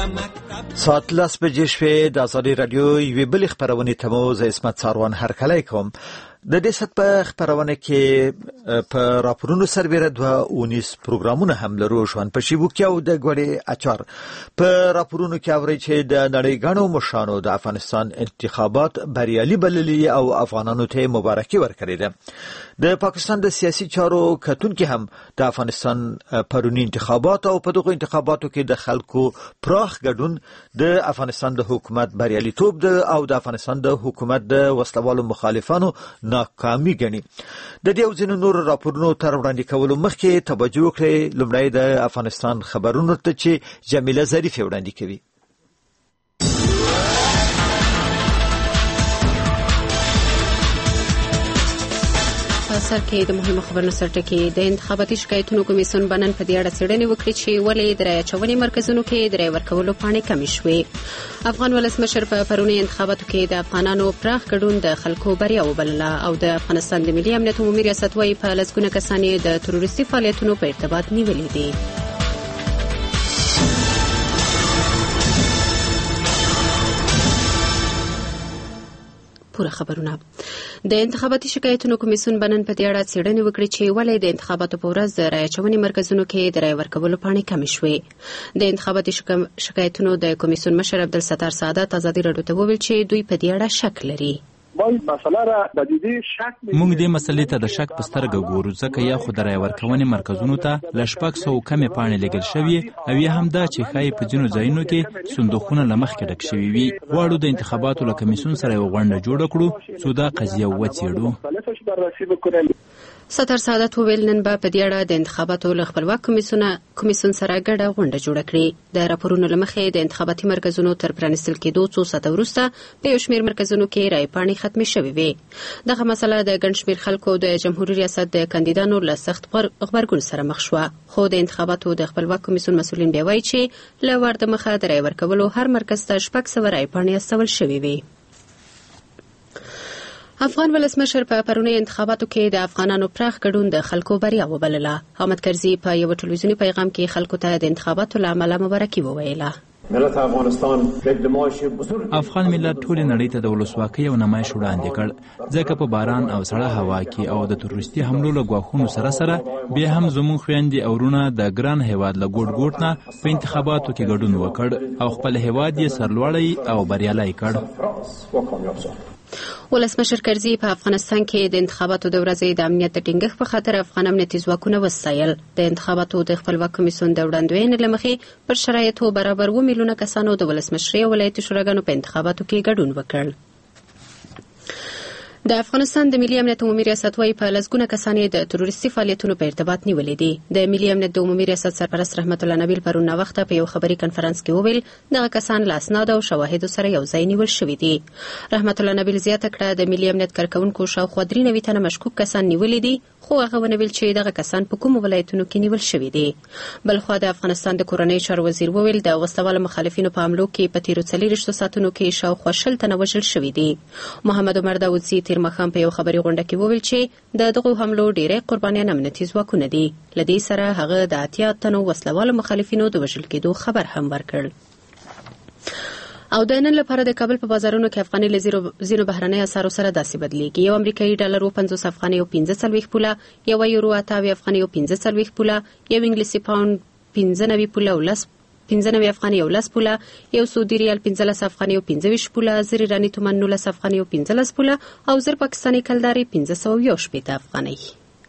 ساعت 10 بجې شوې د آزادي رادیو یوې بلې خپرونې ته مو زه عصمت ساروان هرکلی کوم. د دې ست په خپرونه کې په راپورونو سربېره 2 پروګرامونه هم لرو. ژوند په شیبو کې او د ګوړې اچار. په راپورونو کې اوري چې د نړۍ غاڼو مشانو د افغانستان انتخابات بریالي بللي او افغانانو ته مبارکي ورکړې ده. د پاکستان د سیاسي چارو کتونکو هم د افغانستان پرونی انتخابات او په دغه انتخاباتو کې د خلکو پراخ ګډون د افغانستان د حکومت بریالیتوب او د افغانستان د حکومت د وسلوالو مخالفانو ناکامي ګڼي. د دې او ځینو نور راپورونو تر وړاندې کولو مخکې توجه وکړئ لومړی د افغانستان خبرونو ته چې جمیله ظریف وړاندې کوي. سر کې د مهمو خبرونو سرټکی د انتخاباتي شکایتونو کمیسیون بنن په دې اړه څېړنې وکړې چې ولې د رایې اچونې مرکزونو کې د رایې ورکولو پاڼې کمې شوې. افغان ولسمشر په پرونی انتخاباتو کې د افغانانو پراخ ګډون د خلکو بریا وبلله او د افغانستان د ملي امنیت عمومي ریاست وايي په لسګونه کسان د تروریستي فعالیتونو په ارتباط نیولي دي. پوره خبرونه. د انتخاباتي شکایتونو کمیسیون بنن په دې اړه څېړنې وکړې چې ولې د انتخاباتو په ورځ د رایې اچونې مرکزونو کې د رایې ورکولو پاڼې کمې شوې. د انتخاباتي شکایتونو د کمیسیون مشر عبدالستار سعادت ازادي راډیو ته وویل چې دوی په دې اړه شک لري. موږ دې مسلې ته د شک په سترګه ګورو ځکه یا خو د رایې ورکونې مرکزونو ته له 600 کمې پاڼې لېږل شوې او یا هم دا چې ښایي په ځینو ځایونو کې صندوقونه له مخکې ډک شوي وي. غواړو د انتخاباتو له کمیسیون سره یوه غونډه جوړه کړو څو دا قضیه وڅېړو. ستر سعادت وویل نن به په دې اړه د انتخاباتو له خپلواک کمیسیون سره ګډه غونډه جوړه کړي. د راپورونو له مخې د انتخاباتي مرکزونو تر پرانیستل کېدو څو ساعته وروسته په یو شمېر مرکزونو کې رایې پاڼې ختمې شوې وې. دغه مسله د ګڼ شمېر خلکو د جمهوري ریاست د کاندیدانو له سخت غبرګون سره مخ شوه. خو د انتخاباتو د خپلواک کمیسیون مسؤلین بیا وایي چې له ور د مخه د رایې ورکولو هر مرکز ته 600 رایې پاڼې استول شوې وې. افغان ولسمشر په پرونی انتخاباتو کې د افغانانو پراخ ګډون د خلکو بریا وبلله. حامد کرزي په یو ټلویزیوني پیغام کې خلکو ته د انتخاباتو له امله مبارکي وویله. افغان ملت ټول نړۍ ته د ولسواکۍ او نمایش وړاندې کړ ځکه په باران او سړه هوا کې او د تروریستي حملو له ګواښونو سره بیا هم زموږ خویندې او وروڼه د ګران هیواد له ګوټ نه په انتخاباتو کې ګډون وکړ او خپل هیواد یې سرلوړی او بریالی کړ. ولسمشر کرزي په افغانستان کې د انتخاباتو د ورځې د امنیت ټینګښت په خاطر افغان امنیتي ځواکونه وستایل. د انتخاباتو د خپلواک کمیسیون د وړاندوینې له مخې پر شرایطو برابر 2 میلیونه کسانو د ولسمشرۍ او ولایتي شوراګانو په انتخاباتو کې ګډون وکړ. د افغانستان د ملي امنیت عمومي ریاست وايي په لسګونه کسان د تروریستي فعالیتونو په ارتباط نیولي دي. د ملي امنیت د عمومي ریاست سرپرست رحمت الله نبیل پرون وخت په یو خبري کنفرانس کې وویل دغه کسان له اسناد او شواهدو سره یو ځای نیول شوي دي. رحمت الله نبیل زیاته کړه د ملي امنیت کارکونکو شاوخوا 93 تنه مشکوک کسان نیولي دي خو هغه ونویل چې دغه کسان په کومو ولایتونو کې نیول شوي دي. بلخوا د افغانستان د کورنۍ چارو وزیر وویل د وسلوالو مخالفینو په حملو کې په تیرو 40 ساعتونو کې شاوخوا 60 تنه وژل شوي دي. محمد عمر داودزي تیر ماښام په یو خبري غونډه کې وویل چې د دغو حملو ډېری قربانیان امنیتي ځواکونه دي. له دې سره هغه د 80 تنو وسلوالو مخالفینو د وژل کېدو خبر هم ورکړ. او د نن لپاره د کابل په بازارونو کې افغاني له زیرو بهرنۍ اسعارو سره داسې بدلیږي. یو امریکایي ډالر 50 افغاني او 45 پوله، یو یورو 28 افغاني او 45 پوله، یو انګلیسي پاوند 95 پوله او 15 افغاني او 10 پوله، یو سعودي ریال 15 افغاني او 25 پوله، زر ایراني تومان 19 افغاني او 15 پوله او زر پاکستاني کلداري 518 افغاني.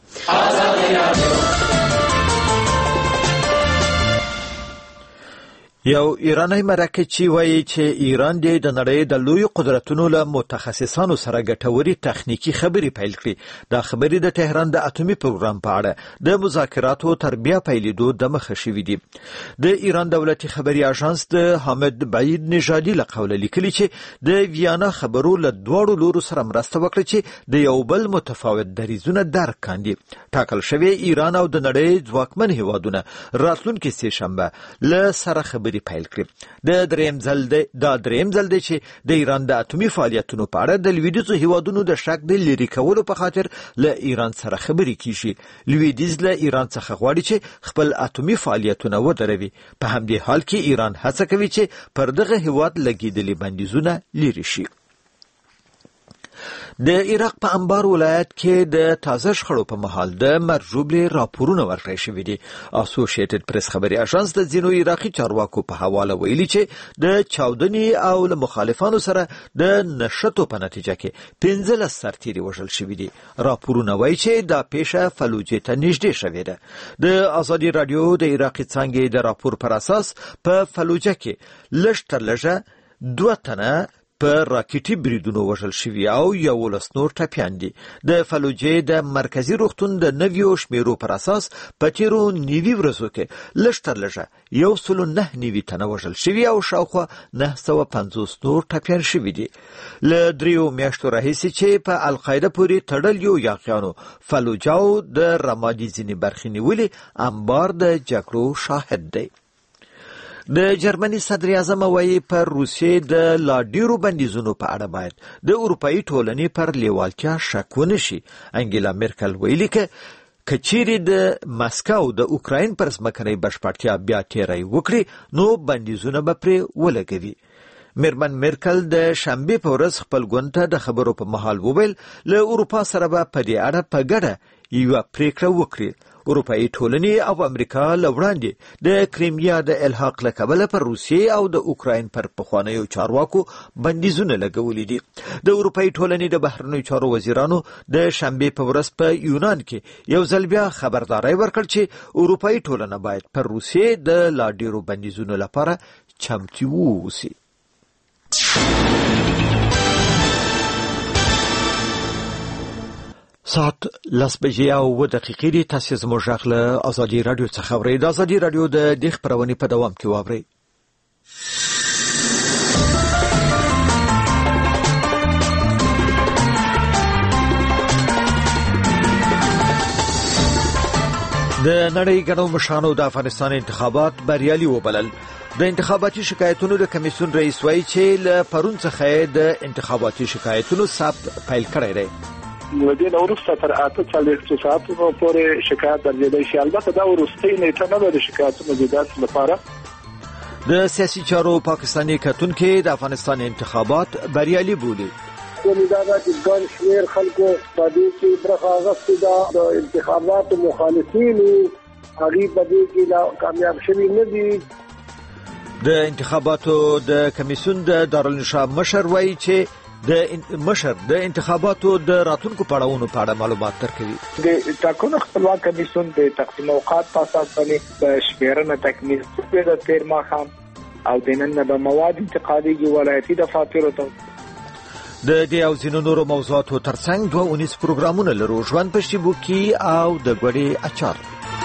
یو ایرانی مرکچی وایي چې ایران د نړۍ د لوی قدرتونو له متخصصانو سره ګټوري تخنیکی خبرې پیل کړې. دا خبرې د تهران د اتومي پروګرام په اړه د مذاکراتو تر بیا پیلېدو د مخه شوې دي. د ایران دولتي خبري اژانس د حامد بعید نژادي له قوله لیکلي چې د ویانا خبرو له دواړو لورو سره مرسته وکړه چې د یو بل متفاوت دریځونه درک کاندي. ټاکل شوی ایران او د نړۍ ځواکمن هیوادونه راتلونکي سه شنبه له سره خبرې لیدلې پیل کړې. د دریم ځل دی چې د ایران د اټومي فعالیتونو په اړه د لویدیځو هیوادونو د شک د لرې کولو په خاطر له ایران سره خبرې کیږي. لویدیځ له ایران څخه غواړي چې خپل اټومي فعالیتونه ودروي. په همدې حال کې ایران هڅه کوي چې پر دغه هیواد لګیدلي بندیزونه لرې شي. د عراق په انبار ولایت کې د تازه شخړو په مهال د مرجوبلې راپورونه ورکړل شوي دي. اسوسییټډ پریس خبري اژانس د ځینو عراقي چارواکو په حواله ویلي چې د چاودنې او له مخالفانو سره د نشټو په نتیجه کې 15 سرتیري وژل شوي دي. راپورونه وایي چې دا پیښه فلوجې ته نږدې شوې ده. د ازادي رادیو د عراقي څانګې د راپور پر اساس په فلوجه کې لږ تر لږه 2 تنه په راکټي بریدونو وژل شوي او 11 نور ټپیان دي. د فلوجې د مرکزی روغتون د نویو شمیرو پر اساس په تیرو 9 ورځو کې لږ تر لږه 109 تنه وژل شوي او شاوخوا 950 نور ټپیان شوي دي. له 3 میاشتو راهیسې چې په القاعده پورې تړلیو یاغیانو فلوجاو د رمادي ځینې برخې نیولې انبار د جګړو شاهد دی. د جرمني صدر اعظم وایي پر روسیې د لا ډیرو بندیزونو په اړه باید د اروپایي ټولنې پر لیوالتیا شک ونه شي. انګیلا میرکل ویلي کچيري د ماسکو د اوکراین پر ځمکنۍ بشپړتیا بیا تیری وکړي نو بندیزونه به پرې ولګوي. میرمن میرکل د شنبه په ورځ خپل ګوند ته د خبرو په مهال وویل له اروپا سره به په دې اړه په ګډه یو پریکړه وکړي. اروپایي ټولنې او امریکا له وړاندې د کریمیا د الحاق له کبله پر روسیې او د اوکراین پر پخوانیو چارواکو بندیزونه لګولي دي. د اروپایي ټولنې د بهرنیو چارو وزیرانو د شنبه په ورځ په یونان کې یو ځل بیا خبرداري ورکړه چې اروپایي ټولنه باید پر روسیې د لا ډیرو بندیزونو لپاره چمتو واوسي. ساعت 10:02 دي. تاسو زموږ غږ له ازادي رادیو څخه اورئ. د ازادي رادیو د خبرونې په دوام کې واورئ. د نړۍ ګڼو مشرانو د افغانستان انتخابات بریالي وبلل. د انتخاباتي شکایتونو د کمیسیون رئیس وایي چې له پرون څخه د انتخاباتي شکایتونو ثبت پیل کړی دی. ودې نو وروسته تر 48 ساعتونو پورې شکایت درلودای شي. البته دا وروستۍ نیټه نه ده د شکایتونو د داسې لپاره. د سیاسي چارو پاکستاني کتونکو د افغانستان انتخابات بریالي بولي. ولیدادا چې ګڼ شمېر خلکو په دې کې برخه اخیستې ده. د انتخاباتو مخالفین هغوی په دې کې کامیاب شوي نه دي. د انتخاباتو د کمیسیون د دارالانشا مشر وایي چې د انتخاباتو د راتلونکو پړاوونو په اړه معلومات ورکوي. د ټاکنو خپلواک کمیسیون د تقسیم اوقات په اساس باندې د شمیرنې تکمیل شوی د 13 ماښام او د نن به مواد انتقالي ولایتي دفاترو ته د دې او ځینو نورو موضوعاتو ترڅنګ 2 پروګرامونه لرو. ژوند په شیبو کې او د ګوړې اچار.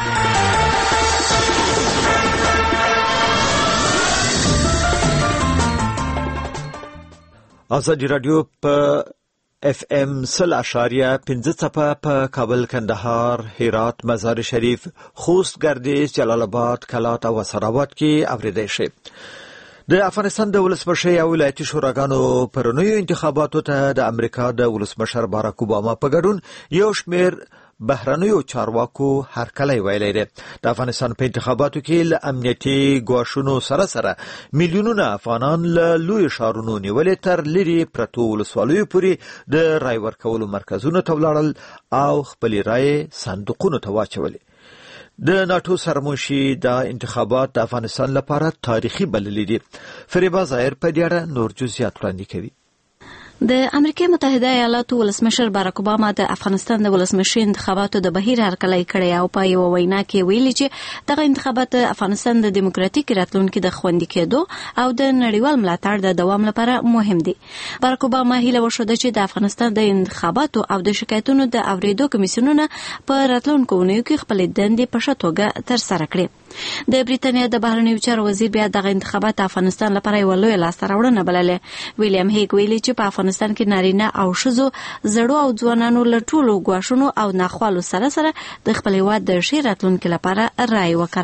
ازادي رادیو په FM 100.5 په کابل، کندهار، هرات، مزار شریف، خوست، گردیز، جلال آباد، کلات او سراباد کې اوریدای شي. د افغانستان د ولسمشر او ولایتي شوراګانو پرونیو انتخاباتو ته د امریکا د ولسمشر باراک اوباما په ګډون یو شمېر بهرنیو چارواکو هرکلی ویلی دی. د افغانستان په انتخاباتو کې له امنیتي ګواښونو سره میلیونونه افغانان له لوی ښارونو نیولې تر لرې پرتو ولسوالیو پورې د رای ورکولو مرکزونو ته ولاړل او خپلې رایې صندوقونو ته واچولې. د ناتو سرمنشي د انتخابات د افغانستان لپاره تاریخي بللي دي. فریبا ظاهر په دې اړه نور جزئیات وړاندې کوي. د امریکا متحده ایالاتو ولسمشر باراک اوباما د افغانستان د ولسمشر انتخاباتو د بهیر هرکلی کړی او په یو وینا کې ویلي چې دغه انتخابات افغانستان د دیموکراتیک راتلونکي د خوندي کېدو او د نړیوال ملاتړ د دوام لپاره مهم دي. باراک اوباما هیله وښوده چې د افغانستان د انتخاباتو او د شکایتونو د اوریدو کمیسیونونه په راتلونکو اونیو کې خپل دندې په ښه توګه ترسره کړي. د بریتانیا د بهرنیو چارو وزیر بیا دغه انتخابات افغانستان لپاره یو لوی لاسته راوړنه بللې. ویلیام هیګ ویلي چې په افغانستان کې نارینه او ښځو، زړو او ځوانانو له ټولو ګواښونو او ناخوالو سره د خپل هېواد د ښې راتلونکي لپاره رایې وکارولې.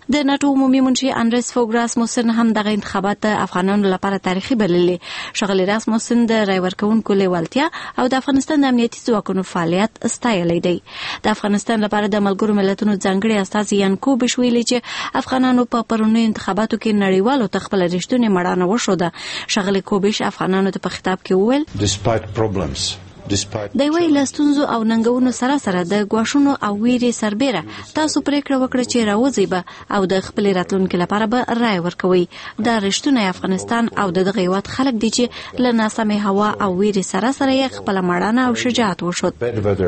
د ناتو عمومي منشي اندرس فوګ راسموسن هم دغه انتخابات د افغانانو لپاره تاریخي بللي. ښاغلي راسموسن د رای ورکوونکو لیوالتیا او د افغانستان د امنیتي ځواکونو فعالیت ستایلی دی. د افغانستان لپاره د ملګرو ملتونو ځانګړي استازي یانکو بش ویلي چې افغانانو په پرونیو انتخاباتو کې نړیوالو ته خپل رښتونې مړانه وښوده. ښاغلي کوبش افغانانو ته په خطاب کې وویل د یوې له ستونزو او ننګونو سره سره د ګواښونو او ویرې سربیره تاسو پریکړه وکړه چې راوځئ به او د خپل راتلونکي لپاره به رای ورکوئ. دا رښتونی افغانستان او دغه هیواد خلک دي چې له ناسمې هوا او ویرې سره سره یې خپله مړانه او شجاعت وښود.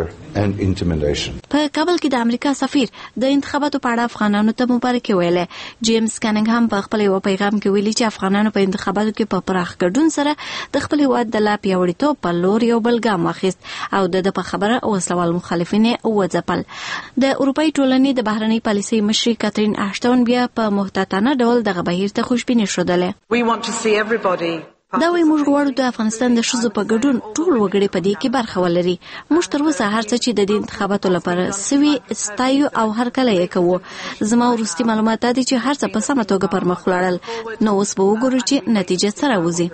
په کابل کې د امریکا سفیر د انتخاباتو په اړه افغانانو ته مبارکي ویلې. جیمز کانینګهام په خپل یو پیغام کې ویلي چې افغانانو په انتخاباتو کې په پراخ ګډون سره د خپل هیواد د لا پیاوړتوب په لور یو بل ګام واخیست او د په خبره وسلوال مخالفین وځپل. د اروپאי ټولنې د بهرنۍ پالیسۍ مشري کاترین اشټون بیا په محتاطانه ډول دغه بهیر ته خوشبیني ښودله. دا وایي موږ غواړو د افغانستان د ښځو په ګډون ټول وګړي په دې کې برخه ولري. موږ تر اوسه هر څه چې د دې انتخاباتو لپاره سوي ستایو او هرکلی یې کوو. زما وروستي معلومات دا دي چې هر څه په سمه توګه پر مخ ولاړل. نو اوس به وګورو چې نتیجه څه راوځي.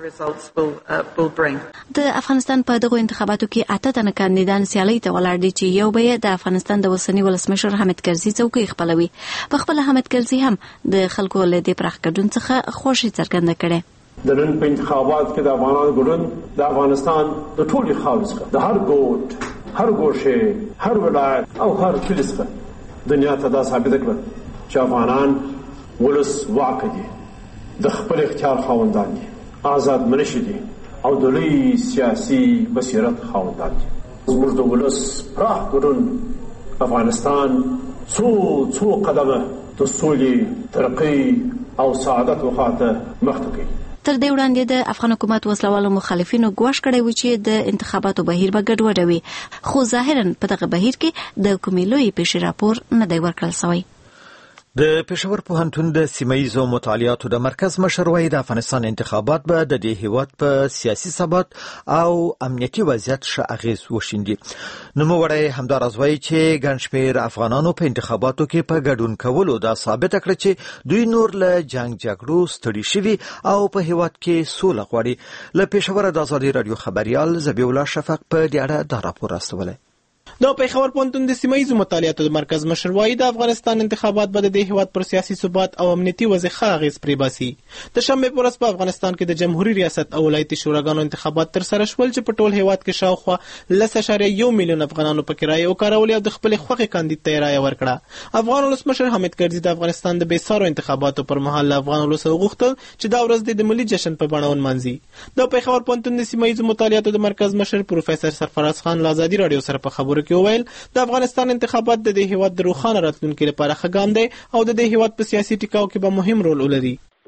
د افغانستان په دغو انتخاباتو کې 8 تنه کاندیدان سیالۍ ته ولاړ دي چې یو به یې د افغانستان د اوسني ولسمشر حامد کرزي څوکۍ خپلوي. په خپله حامد کرزي هم د خلکو له دې پراخ ګډون څخه خوښي څرګنده کړې. د نن په انتخابات کې د افغانانو ګډون د افغانستان د ټولې خاورې څخه د هر ګوټ، هر ګوښې، هر ولایت او هر کلي څخه دنیا ته دا ثابته کړه چې افغانان ولس واک دي، د خپل اختیار خاوندان دي، آزاد منشي دي او د لوی سیاسي بصیرت خاوندان دي. زموږ د ولس پراخ ګډون افغانستان څو قدمه د سولې، ترقۍ او سعادت وخاته مخته کوي. تر دې وړاندې د افغان حکومت وسلوالو مخالفینو ګواښ کړی و چې د انتخاباتو بهیر به ګډوډ وي، خو ظاهرا په دغه بهیر کې د کومې لویې پیښې راپور نه دی ورکړل شوی. د پېښور پوهنتون د سیمه‌ییزو مطالعاتو د مرکز مشر وایي د افغانستان انتخابات به د دې هیواد په سیاسي ثبات او امنیتي وضعیت ښه اغیز وشیندي. نوموړی همداراز وایي چې ګڼ شمېر افغانانو په انتخاباتو کې په ګډون کولو دا ثابته کړه چې دوی نور له جنګ جګړو ستړي شوي او په هیواد کې سوله غواړي. له پېښوره د ازادي راډیو خبریال ذبیح الله شفق په دې اړه دا راپور راستولی. د پېښور پوهنتون د سیمه‌ییزو مطالعاتو د مرکز مشر وایي د افغانستان انتخابات به د دې هیواد پر سیاسي ثبات او امنیتي وضع ښه اغیز پرې باسي. د شنبې په ورځ په افغانستان کې د جمهوریت ریاست او ولایتي شوراګانو انتخابات ترسره شول چې په ټول هیواد کې شاوخوا 10.1 میلیون افغانانو پکې رایې وکارولې او د خپل خوښې کاندید ته رایه ورکړه. افغان ولسمشر حامد کرزي د افغانستان د بېسارو انتخاباتو پر مهال له افغان ولس وغوښتل چې دا ورځ د ملي جشن په بڼه ونمانځي. د پېښور پوهنتون د سیمه‌ییزو مطالعاتو د مرکز مشر پروفیسور سرفراز خان له ازادي راډیو سره په خبرو کې وویل د افغانستان انتخابات د دې هیواد د روښانه راتلونکي لپاره ښه ګام دی او د دې هیواد په سیاسي ټکاو کې به مهم رول ولري.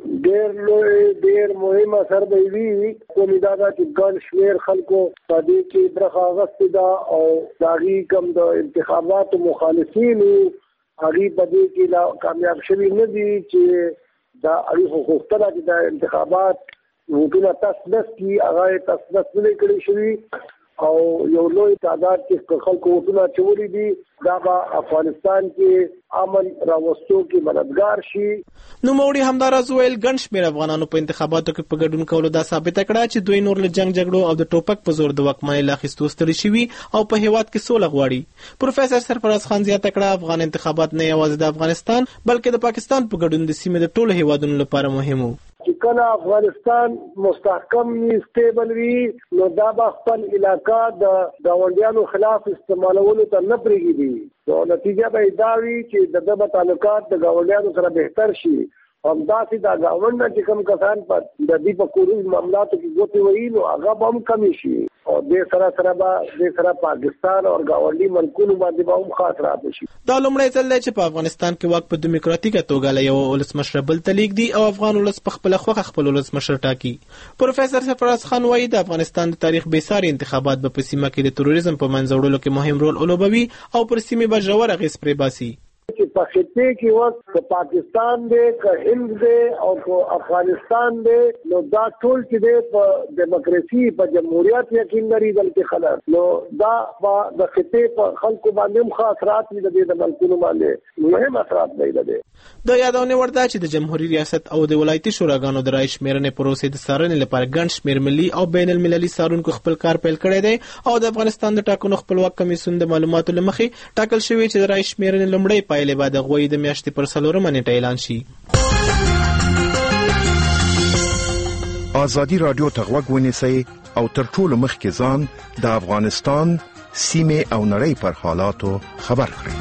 ډېر مهم اثر به وي. کومې دا ده چې ګڼ شمېر خلکو په دې کې برخه اخیستې ده او د هغې کوم د انتخاباتو مخالفین هغې په دې کې کامیاب شوي نه دي چې دا هغې خو غوښتله چې د انتخابات ووټونه تصدیق کړي، هغه یې تصدیق نه دی کړی شوي او یو لوی تعداد کې خلکو ووټونه اچولي دي. دا به افغانستان کې امن راوستو کې مددګار شي. نوموړي همداراز ویل ګڼ شمېر افغانانو په انتخاباتو کې په ګډون کولو دا ثابته کړه چې دوی نور له جنګ جګړو او د ټوپک په زور د واکمنۍ له اخیستو ستړي شوي او په هیواد کې سوله غواړي. پروفیسور سرفراز خان زیاته کړه افغان انتخابات نه یوازې د افغانستان بلکې د پاکستان په ګډون د سیمې د ټولو هیوادونو لپاره مهم و. چې کله افغانستان مستحکم وي، سټیبل وي، نو دا به خپل علاقه د ګاونډیانو خلاف استعمالولو ته نه پرېږدي. نو نتیجه به دا وي چې د دغه تعلقات د ګاونډیانو سره بهتر شي. همداسې دا ګاونډ نه چې کوم کسان په د دې په کورنیو معاملاتو کې ګوتې وهي نو هغه به هم کمې شي او دې سره پاکستان او ګاونډي ملکونو باندې به هم خاطرات شي. دا لومړی ځل دی چې په افغانستان کې واک په دیموکراتیکه توګه له یو ولسمشر بل ته لیږدي او افغان ولس په خپله خوښه خپل ولسمشر ټاکي. پروفیسور سرفراز خان وایي د افغانستان د تاریخ بېساري انتخابات به په سیمه کې د تروریزم په منځه وړلو کې مهم رول ولوبوي او پر سیمې به ژور اغېز پرې باسي. چې په خطه کې وخت پاکستان دی که هند دی او افغانستان دی نو دا ټول چې دی په دیموکراسي په جمهوریت یقین لري بلکې خلک نو دا د خطه په خلکو باندې خاص اثرات دي د ملکونو باندې مهم اثرات دی د یادونه ورته چې د جمهوریت ریاست او د ولایتي شوراګانو د رای شمیرنې پروسې د څارنې لپاره ګڼ شمېر ملي او بین المللي څارونکو خپل کار پیل کړی دی او د افغانستان د ټاکنو خپلواک کمیسیون د معلوماتو له مخې ټاکل شوی چې د رای شمیرنې لومړۍ پایلې به د غوي د میاشتې پر 4 نیټه اعلان شي. ازادي رادیو ته غوږ ونیسئ او تر ټولو مخکې ځان د افغانستان سیمه او نړۍ پر حالاتو خبر کړئ.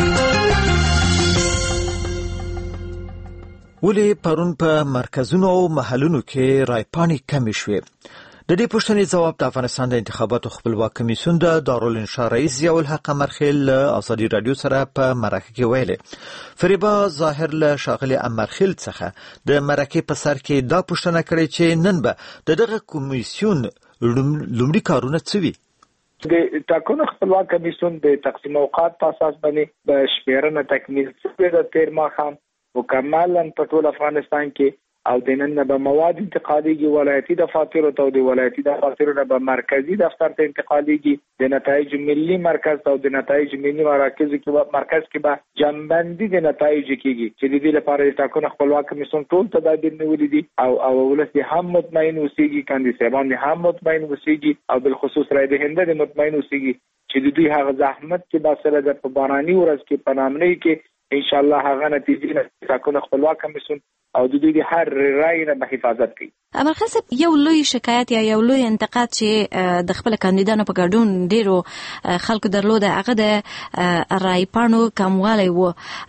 ولی پرون په مرکزونو او محلونو کې رایپانی کمی شوې. د دې پوښتنې جواب د افغانستان د انتخاباتو خپلواک کمیسیون د دارالانشا رئیس ضیاء الحق امرخیل ازادي رادیو سره په مرکه کې ویلي. فریبا ظاهر له شاغلي امرخیل څخه د مرکه په سر کې دا پوښتنه کړې چې نن به دغه کمیسیون لومړي کارونه څه وي. د ټاکنو خپلواک کمیسیون د تقسیم اوقات په اساس باندې د شمیرنه تکمیل شوې د 13 ماښام مکملا په ټول افغانستان کې او د نن به مواد انتقاليږي ولایتي دفاتر او د ولایتي دفاتر نه مرکزی دفتر ته انتقاليږي د نتایج ملي مرکز او د نتایج ملي مرکز کې به جمعبندي د نتایج کېږي چې د دې لپاره د ټاکنو خپلواک کمیسیون ټول تدابیر نیولې دي او ولسی هم مطمئن اوسېږي کاندیدان هم مطمئن اوسېږي او بل خصوص رای دهنده د مطمئن اوسېږي چې د دوی هغه زحمت چې باسره د باراني ورځ کې پنامنۍ کې ان شاء الله هغه نتیجې نه تکونه خپلواک کمیسیون او د دوی هر رای نه حفاظت کوي. امرخیل صاحب یو لوی شکایت یا یو لوی انتقاد چې د خپل کاندیدانو په ګډون ډیرو خلکو درلوده هغه د رای پاڼو کموالی و.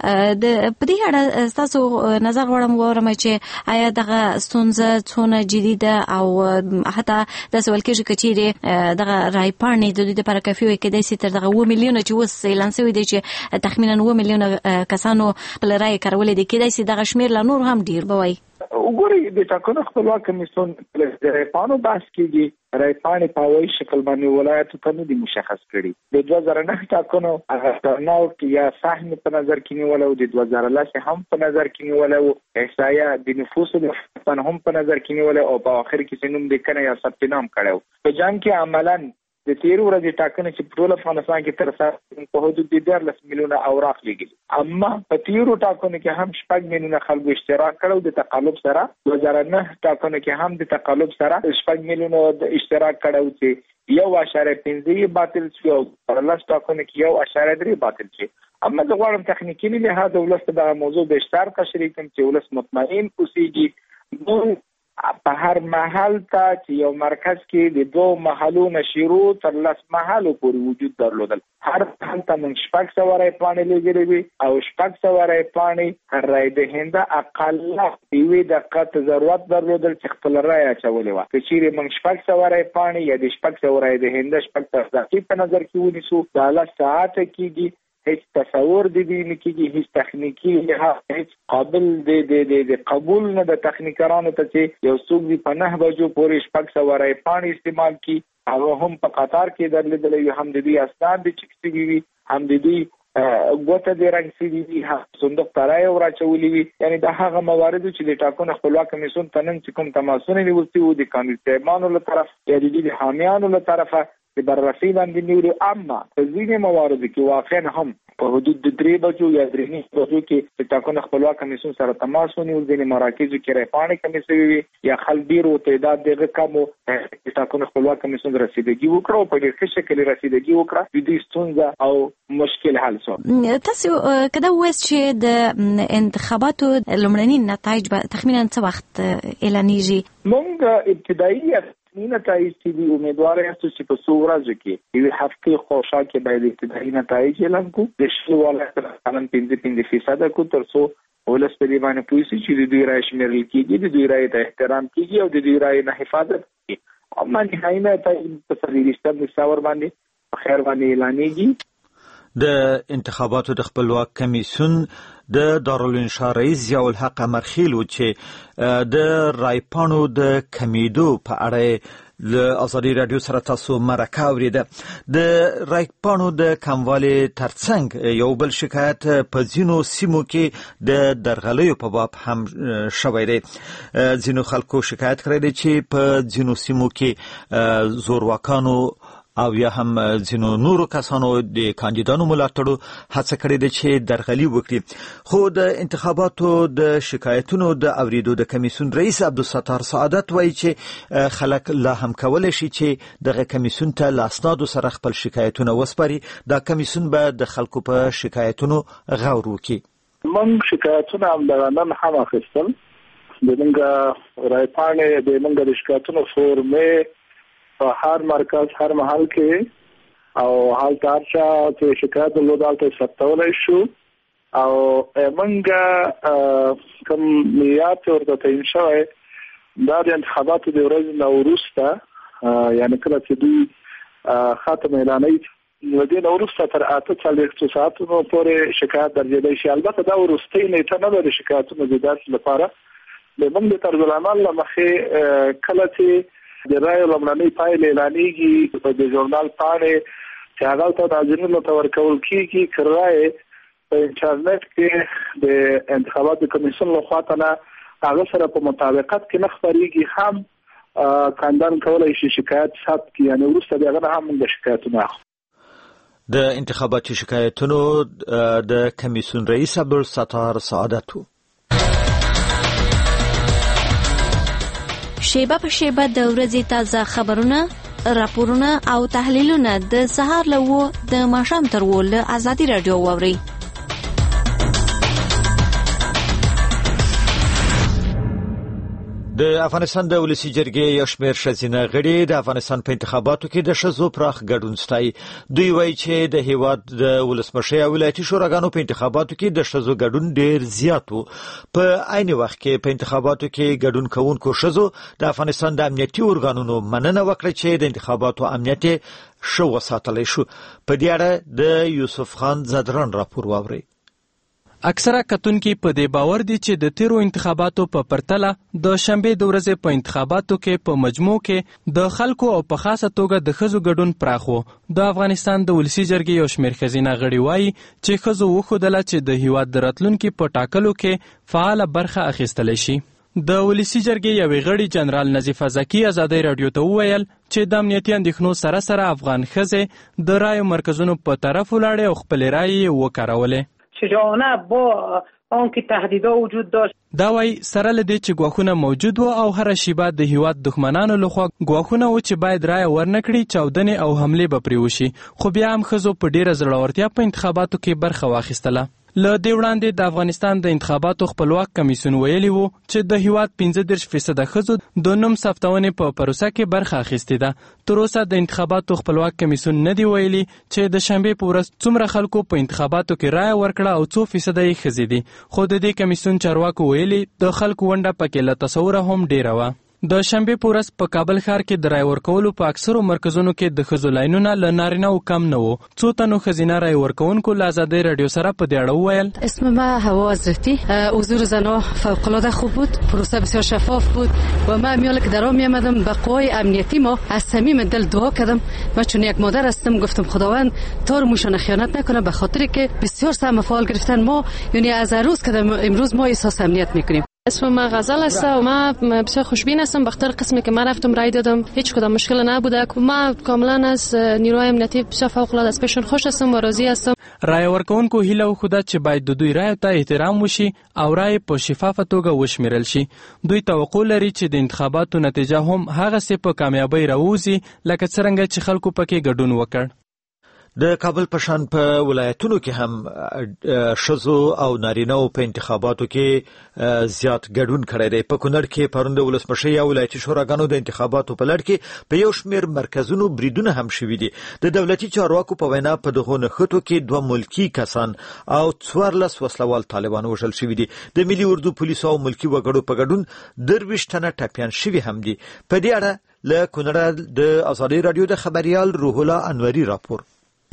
د په دې اړه تاسو نظر غواړم واورم چې آیا دغه ستونزه څونه جدي ده او حتی د سوال کې چې دغه رای پاڼې د دوی لپاره کافي وي کېدای شي تر دغه 2 میلیونه چې اوس اعلان شوی دی چې تخمینا 2 میلیونه کسانو خپل رای کارولې دي کېدای شي دغه شمیر لا نور هم ډیر بوي. وګورئ د ټاکنو خپلواک کمیسیون د رایپانو بحث کېږي. رایپانې په وایي شکل باندې ولایتو ته نه دي مشخص کړي. د 2009 ټاکنو هغه ترناوټ یا سهم په نظر کې نیول او د 2010 هم په نظر کې نیول او احصایه د نفوسو د هم په نظر کې نیول او په اخر کې سنوم د کنه یا ثبت نام کړو. په جام کې عملاً د 13 ورځې ټاکنې چې په ټول افغانستان کې تر سره په حدود 14 میلیونه اوراق لګي. اما په 13 ټاکنو کې هم 6 میلیونه خلکو اشتراک کړو د تقلب سره. 2009 ټاکنو کې هم د تقلب سره 6 میلیونه اشتراک کړو چې 1.5 باطل شو او 14 ټاکنو کې 1.3 باطل شي. اما زه غواړم تخنیکی لحاظ ولست د موضوع به اشتراک تشریح کوم چې ولست مطمئن اوسېږي. په هر محل ته چې یو مرکز کې د 2 محلونو شروع تر 10 محلو پورې وجود درلودل. هر محل ته موږ 600 رای پاڼې لګېلې وي او 600 رای پاڼې هر رای دهنده اقل یوې دقیقې ضرورت درلودل چې خپل رای اچولې وه. که چیرې موږ 600 رای پاڼې یا د 600 رای دهنده 600 دقیقې په نظر کې ونیسو دا 10 ساعته کېږي. هیڅ تصور د دې نه کېږي، هیڅ تخنیکی هیڅ قابل د قبول نه د تخنیکرانو ته چې یو څوک دی په 9 بجو پورې 600 رای پاڼې استعمال کی هغه هم په قطار کې درلیدل یو هم د دې اسناد د چکسي وي هم د دې ګوته د رنګ سي وي صندوق ترای او راچولې وي. یعنی دا هغه موارد چې د ټاکنو خپلواک کمیسیون تنن چې کوم تماسونه نیولتي وو د کاندیدانو له طرف یا د دې حامیانو له طرفه د بررسي باندې نیولو. اما په ځینې مواردو کې واقعا هم په حدود د 3 بجو یا 3 بجو کې د ټاکنو خپلواک کمیسیون سره تماس ونیول. ځینې مراکزو کې رای پاڼې کمې شوې وي یا خلک ډېر و تعداد دغه کم و. د ټاکنو خپلواک کمیسیون رسیدګي وکړه او په ډېر ښه شکل رسیدګي وکړه. د دې ستونزه او مشکل حل شو. تاسو کله وایئ چې د انتخاباتو لومړني نتایج به تخمینا څه وخت اعلانېږي؟ موږ ابتدایي نتایج چې امیدوار یاستو چې په څو ورځو کې یوه هفته خوشا کې باید ابتدایي نتایج اعلان کو. د شلو ولایت تقریبا 15% کو تر څو ولس په دې باندې پوه شي چې د دوی رای شمیرل کېږي، د دوی رای ته احترام کېږي او د دوی رای نه حفاظت کېږي. اما نهایي نتایج په 23 دسمبر باندې په خیر باندې اعلانېږي. د انتخاباتو د خپلواک کمیسیون د دارالانشا رئیس ضیاء الحق امرخیل و چې د رایپانو د کمیدو په اړه له ازادي رادیو سره تاسو مرکه اوریده. د رایپانو د کموالي ترڅنګ یو بل شکایت په ځینو سیمو کې د درغلیو په باب هم شوی دی. ځینو خلکو شکایت کړی دی چې په ځینو سیمو کې زورواکانو او یا هم ځینو نورو کسانو د کاندیدانو ملاتړو هڅه کړې ده چې درغلي وکړي. خو د انتخاباتو د شکایتونو د اوریدو د کمیسیون رئیس عبدالستار سعادت وایي چې خلک لا هم کولی شي چې دغه کمیسیون ته له اسنادو سره خپل شکایتونه وسپاري. دا کمیسیون به د خلکو په شکایتونو غور وکړي. موږ شکایتونه هم نن هم اخیستل. د موږ رایپانې د موږ د شکایتونو فورمې په هر مرکز هر محل کې او حال تارچا چې شکایت لودال ته ثبتولای شو او موږ کوم نیات ورته تعین شوی دا د انتخاباتو د ورځې نه وروسته یعنی کله چې دوی ختم اعلانوي د دې نه وروسته تر 48 ساعتونو پورې شکایت درجه شي. البته دا وروستۍ نیټه نه ده شکایتونو د داسې لپاره د موږ د طرز العمل مخې کله چې د رای لمړنۍ پایلې اعلانېږي په د ژورنال پاڼې چې هغه ته ناظرینو ته ورکول کېږي کرای په انټرنیټ کې د انتخاباتو کمیسیون لخوا ته هغه سره په مطابقت کې نه خپرېږي هم کاندان کولای شي شکایت ثبت کړي. یعنې وروسته د هغه هم د شکایتونو د انتخاباتي شکایتونو د کمیسیون رئیس عبدالستار سعادت و. شیبه په شیبه د ورځې تازه خبرونه، راپورونه او تحلیلونه د سهار له 9 د ماښام تر 10 له ازادي رادیو واورئ. د افغانستان د ولسی جرګې یو شمېر ښځینه غړي د افغانستان په انتخاباتو کې د ښځو پراخ ګډون ستایي. دوی وایي چې د هیواد د ولسمشر او ولایتي شوراګانو په انتخاباتو کې د ښځو ګډون ډېر زیات و. په عین وخت کې په انتخاباتو کې ګډون کوونکو ښځو د افغانستان د امنیتي ارګانونو مننه وکړه چې د انتخاباتو امنیت ښه وساتلی شو. په دې اړه د یوسف خان زدران راپور واورئ. اکثره کتونکي په دې باور دي چې د تیرو انتخاباتو په پرتله د شنبې د ورځې په انتخاباتو کې په مجموع کې د خلکو او په خاصه توګه د ښځو ګډون پراخ و. د افغانستان د ولسی جرګې یو شمېر ښځینه غړي وایي چې ښځو وښودله چې د هیواد د راتلونکي په ټاکلو کې فعاله برخه اخیستلی شي. د ولسی جرګې یوې غړي جنرال نظیفه زکي ازادي رادیو ته وویل چې د امنیتي اندېښنو سره سره افغان ښځې د رایو مرکزونو په طرف ولاړې او خپلې رایې وکارولې. شجاعانه با آنکه تهدیدها وجود داشت. دا وای سره لدی چې ګواښونه موجود و او هر شیبه د هیواد دښمنانو لخوا ګواښونه و چې باید رای ورنکړي، چاودنې او حملې به پرې وشي. خو بیا هم ښځو په ډیره زړورتیا په انتخاباتو کې برخه واخیستله. له دې وړاندې د افغانستان د انتخاباتو خپلواک کمیسیون ویلي وو چې د هیواد 15% ښځو د نوم ثبتونې په پروسه کې برخه اخیستې ده. تر اوسه د انتخاباتو خپلواک کمیسیون نه دی ویلي چې د شنبې په ورځ څومره خلکو په انتخاباتو کې رایه ورکړه او څو فیصده یې ښځې دي. خو د دې کمیسیون چارواکو ویلي د خلکو ونډه پکې له تصوره هم ډیره وه. د شنبې په ورځ په کابل ښار کې د رای ورکولو په اکثرو مرکزونو کې د ښځو لاینونه له نارینه‌و کم نه و. څو تنو ښځینه رای ورکوونکو له ازادي رادیو سره په دې اړه وویل: اسم من هوا حضرتی، حضور زنها فوق‌العاده خوب بود، پروسه بسیار شفاف بود و من میال که درام میامدم به قوای امنیتی ما از صمیم دل دعا کردم و چون یک مادر هستم گفتم خداوند تا رو موشان خیانت نکنه، به خاطر که بسیار سهم فعال گرفتن ما، یعنی از روز که امروز ما احساس امنیت میکنیم. اسم من غزل است و من بسیار خوشبین هستم. بخاطر قسمی که من رفتم رای دادم هیچ کدام مشکل نبوده. من کاملا از نیروی امنیتی بسیار فوق العاده از پیشون خوش هستم و راضی هستم. رای ورکوونکو هیله وکړه چې باید د دوی رای ته احترام وشي او رای په شفافه توګه وشمیرل شي. دوی توقع لري چې د انتخاباتو نتیجه هم هغه څه په کامیابی راوځي لکه څنګه چې خلکو پکې ګډون وکړ. د کابل په شان په ولایتونو کې هم ښځو او نارینه‌و په انتخاباتو کې زیات ګډون کړی دی. په کونړ کې پرون د ولسمشر یا ولایتي شوراګانو د انتخاباتو په لړ کې په یو شمېر مرکزونو بریدونه هم شوي دي. د دولتي چارواکو په وینا په دغو نښتو کې 2 ملکي کسان او 14 وسلوال طالبان وژل شوي دي. د ملي اردو پولیسو او ملکي وګړو په ګډون 23 تنه ټپیان شوي هم دي. په دې اړه له کونړ د ازادي رادیو د خبريال روح الله انوري راپور.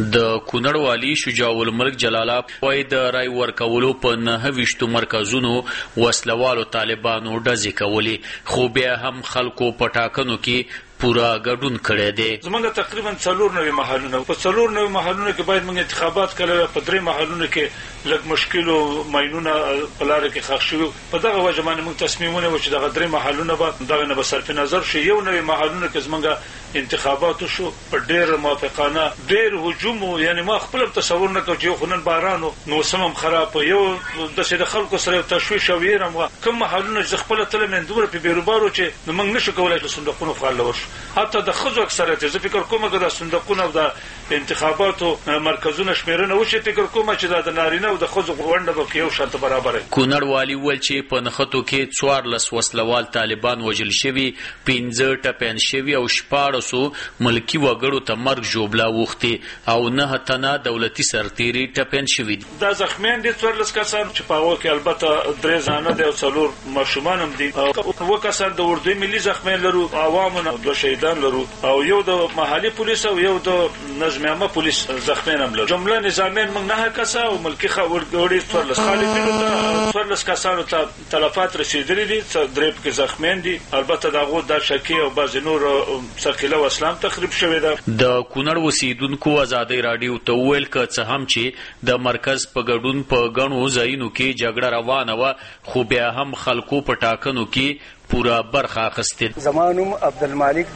د کونړ والی شجاع الملک جلاله وای د رای ورکولو په 9 مرکزونو وسلوالو طالبانو ډزې کولې خو بیا هم خلکو په ټاکنو کې پورا ګډون کړی دی. زمونږ تقریبا 4 محلونه په 4 محلونه کې باید موږ انتخابات کړو. په 3 محلونه کې لږ مشکل او ماینونه په لار کې ښخ شو. په دغه وجه باندې موږ تصمیمونه و چې دغه 3 محلونه به دغه نه صرف نظر شي. یو نوې محلونه کې زمونږ انتخابات شو په ډېر موافقانه ډېر هجوم، یعنی ما خپل تصور نه کوم چې خنن بارانو نو سمم خراب یو د خلکو سره تشویش او ویرم کوم محلونه چې خپل تل من دوره په بیروبارو چې موږ نشو کولای چې صندوقونه فعال وشو. حتی د خزو اکثریت زه فکر کوم چې د صندوقونو او د انتخاباتو مرکزونه شمیرنه وشي. فکر کوم چې د نارینه او د خزو غونډه به یو شرط برابر وي. کونړ والی ول چې په نخښتو کې 14 وسلوال طالبان وژل شوي، 15 ټپيان شوي او 14 ملکی وګړو ته مرګ جوړبلا وختي او 9 تنه دولتي سرتيري ټپيان شوي. دا زخمیان دي 14 کسان چې په هغه کې البته 3 ځانه دي او 4 ماشومان هم دي. او کسان د اردوی ملي زخمیان لرو، عوامونه 2 شهیدان لرو او یو د محلي پولیس او یو د نظم عامه پولیس زخمیان هم لرو. جمله نظامیان موږ 9 کسان او ملکی خورګوړي 14 خالفینو ته 14 کسانو ته تلفات رسیدلي دي، 3 کې زخمیان دي. البته دغه د شکی او بعض نور ثقيله و اسلام تخریب شوی ده. د کونړ اوسیدونکو ازادي رادیو ته ویل ک څه هم چې د مرکز په ګډون په غنو ځایونو کې جګړه روانه و، خو بیا هم خلکو په ټاکنو کې پورا برخه اخیستل. زمانوم عبدالمالک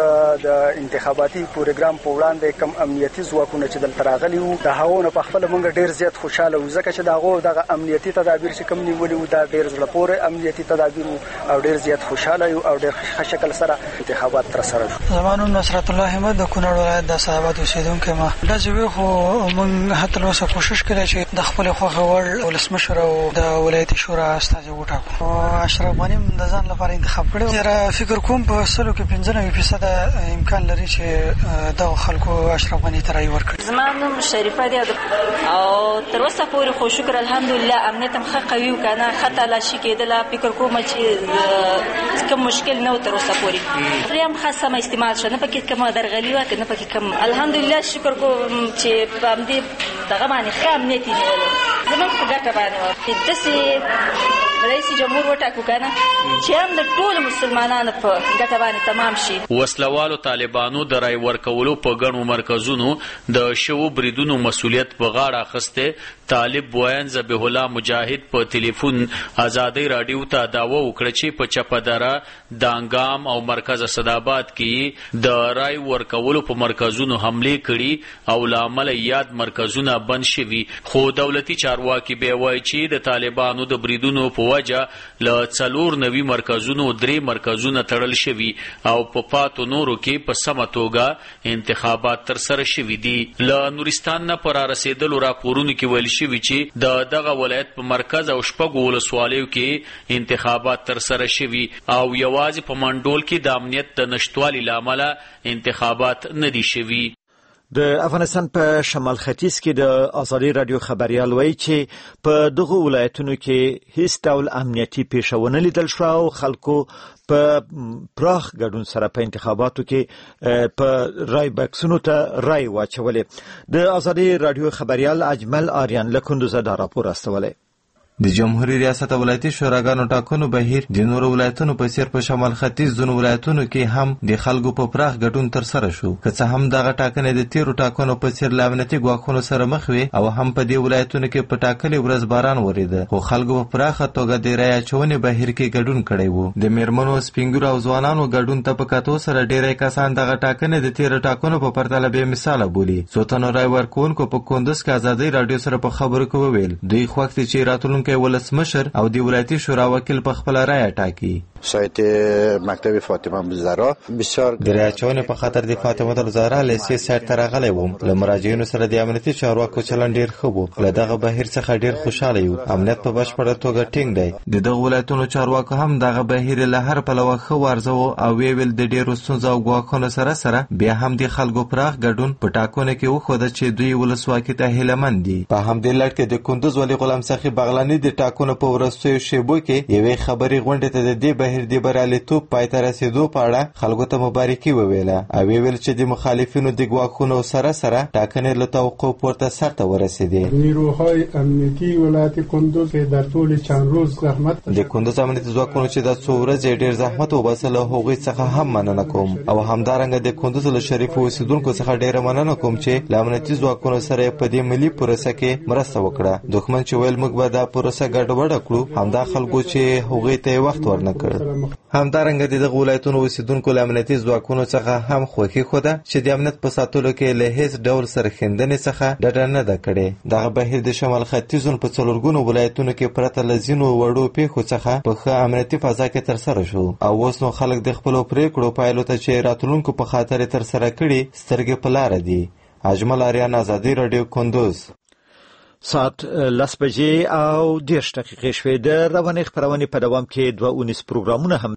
د انتخاباتي پروګرام په وړاندې کم امنیتي ځواکونه چې دلته راغلي وو د هغو په خپل موږ ډیر زیات خوشاله وو، ځکه چې دغه دغه امنیتي تدابیر چې کم نیولي وو دا ډیر زړه پورې امنیتي تدابیر او ډیر زیات خوشاله یو او ډیر ښه شکل سره انتخابات تر سره شو. زمانوم نصرت الله احمد د کونړ ولایت د صاحبات اوسیدونکو ما دا چې خو موږ هڅه وسه کوشش کړې چې د خپل خوغه ور ولسمشر او د ولایتي شورا استاد وټاکو. اشرف غنی د ځان لپاره انتخاب زه فکر کوم په سلو کې 95% امکان لري چې دا خلکو اشرف غنی ته رای ورکړي. زما نوم شریفه دی او تر اوسه پورې خو شکر الحمدلله امنیت هم ښه قوي وکنه خطا لا شي کېدله. فکر کوم چې کوم مشکل نه تر اوسه پورې ریم خاصه استعمال شنه پکې کوم درغلي و کنه پکې کوم الحمدلله شکر کوم چې په دې دغه باندې ښه امنیت نیولو زموږ په ګټه باندې داسې رئیس جمهور وټاکو کنه چې هم د ټول مسلمانانو په ګټه باندې تمام شي. وسلوالو طالبانو د رای ورکولو په ګڼو مرکزونو د شوو بریدونو مسؤلیت په غاړه اخیسته. طالب وایان ذبیح الله مجاهد په ټلیفون ازادي رادیو ته داوا وکړه چې په چپدره، دانګام او مرکز اسداباد کې د رای ورکولو په مرکزونو حمله کړي او لامل یاد مرکزونه بند شوي. خو دولتي چارواکي به وایي چې د طالبانو د بریدونو په وجه له 4 مرکزونو 3 مرکزونه تړل شوي او په پاتو نورو کې په سمه توګه انتخابات تر سره شوي دي. له نورستان نه پر رسیدلو راپورونو کې ویل شوي چې د دغه ولایت په مرکز او شپږو ولسوالیو کې انتخابات تر سره شوي او یوازې په منډول کې د امنیت د نشټوالي لامل انتخابات نه دي شوي. د افغانستان په شمال ختیځ کې د ازادي رادیو خبريال وایي چې په دغه ولایتونو کې هیڅ ډول امنیتي پیښونه لیدل شو او خلکو په پراخ ګډون سره په انتخاباتو کې په رای بکسونو ته رای واچولې. د ازادي رادیو خبريال اجمل آریان له کندوز دا راپور استولې. د جمهوریت ریاست ولایتي شوراګانو ټاکنو بهیر د نورو ولایتونو په څیر په شمال ختیځ ځینو ولایتونو کې هم د خلکو په پراخ ګډون تر سره شو. که څه هم دغه ټاکنې د تیرو ټاکنو په څیر له امنیتي ګواښونو سره مخ وي او هم په دې ولایتونو کې په ټاکلې ورځ باران وریده، خو خلکو په پراخه توګه د رای اچونې بهیر کې ګډون کړی وو. د میرمنو، سپینګرو او ځوانانو ګډون ته په کتو سره ډېری کسان دغه ټاکنې د تیرو ټاکنو په پرتله بې مثاله بولي. څو تنو رای ورکوونکو په کندوز کې ازادي رادیو سره په خبرو کې وویل دوی خوښ دي چې راتلونکی ولسمشر او د ولایتي شورا وکیل په خپل رای ټاکي. سایت مکتب فاطمه الزهرا بسیار د راچونې په خاطر د فاطمه الزهرا لیسې سایت ته راغلی وم. له مراجعینو سره د امنیتي چارواکو چلند ډیر ښه و. له دغه بهیر څخه ډیر خوشاله یو. امنیت په بشپړه توګه ټینګ دی. د دغه ولایتونو چارواکو هم دغه بهیر له هر پلوه ښه وارزو او ویل د ډیرو ستونزو او ګواښونو سره سره بیا هم د خلکو پراخ ګډون په ټاکنو کې وښوده چې دوی ولسواکي ته هیلهمند دي. په همدې لړ کې د کندوز ولي غلام سخي بغلاني د ټاکنو په ورستیو شیبو کې یوې خبري غونډې ته د دې بهیر د بریالیتوب پای ته رسیدو په اړه خلکو ته مبارکي وویله او ویل چې د مخالفینو د ګواښونو سره ټاکنې له توقع پورته سرته ورسېدې. نیروهای امنیتي ولایت کندوز در طول چند روز زحمت د کندوز امنیتي ځواکونو چې د څو ورځې ډېر زحمت وباسل هغوی څخه هم مننه کوم او همدارنګه د کندوز له شریف اوسیدونکو څخه ډېره مننه کوم چې له امنیتي ځواکونو سره په دې ملي پروسه کې مرسته وکړه. دښمن چې ویل موږ به دا پروسه ګډوډه کړو همدا خلکو چې هغوی ته وخت ورنکړ. همدارنګه د دغه ولایتونو اوسیدونکو له امنیتي ځواکونو څخه هم خوښي خوده چې د امنیت په ساتلو کې له هیڅ ډول سرښندنې څخه ډډه نه ده کړې. دغه بهیر د شمال ختیځ په څلورګونو ولایتونو کې پرته له ځینو وړو پیښو څخه په ښه امنیتي فضا کې ترسره شو او اوس نو خلک د خپلو پریکړو پایلو ته چې راتلونکو په خاطر ترسره کړي سترګې په لاره دي. اجمل آریان، ازادي رادیو، کندوز. ساعت 10 بجې او 10 دقیقې شوې. د رواني خبرونه په دوام کې 2 پروګرامونه هم